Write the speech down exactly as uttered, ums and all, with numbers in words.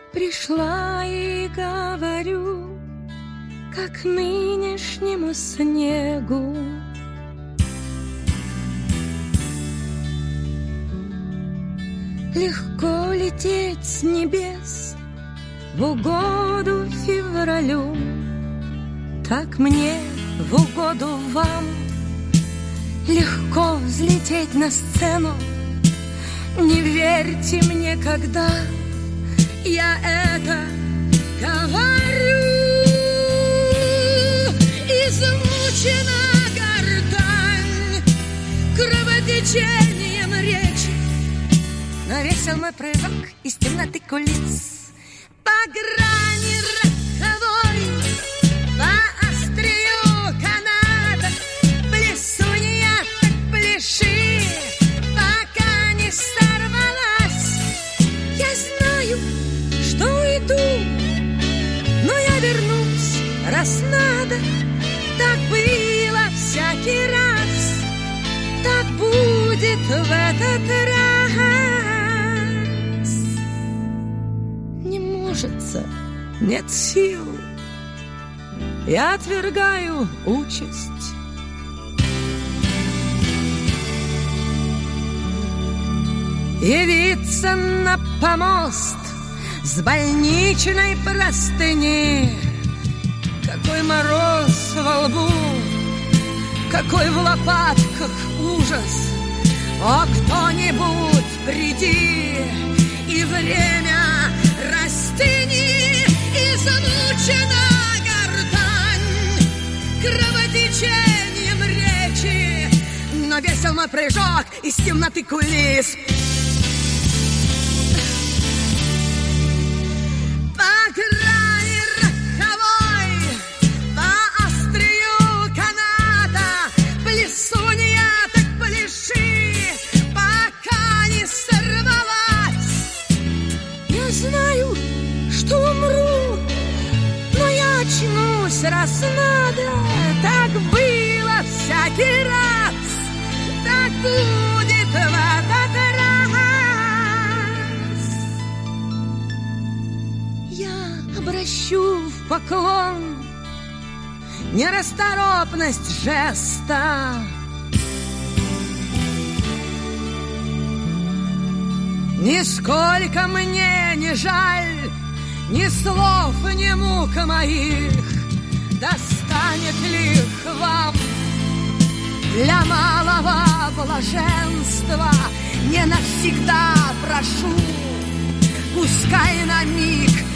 Пришла и говорю, как нынешнему снегу: легко лететь с небес в угоду февралю, так мне в угоду вам легко взлететь на сцену. Не верьте мне, когда я это говорю. Измучена гортань кровотечением речи, но весел мой прыжок из темноты кулис. По грани роковой, по острию каната, плесунья так пляши, пока не сорвалась. Я знаю, что уйду, но я вернусь, раз надо. Так было всякий раз, так будет в этот раз. Не можется, нет сил, я отвергаю участь. Явиться на помост с больничной простыни. Какой мороз во лбу, какой в лопатках ужас. О, кто-нибудь приди и время растяни. Измучена гортань кровотечением речи, но весел мой прыжок из темноты кулис. По грани роковой, по острию каната, плесунья так пляши, пока не сорвалась. Я знаю, что умру, но я очнусь, раз надо. Так было всякий раз, так будет в этот раз. Я обращу в поклон нерасторопность жеста. Нисколько мне не жаль ни слов, ни мук моих. Достанет ли вам для малого блаженства? Не навсегда прошу, пускай на миг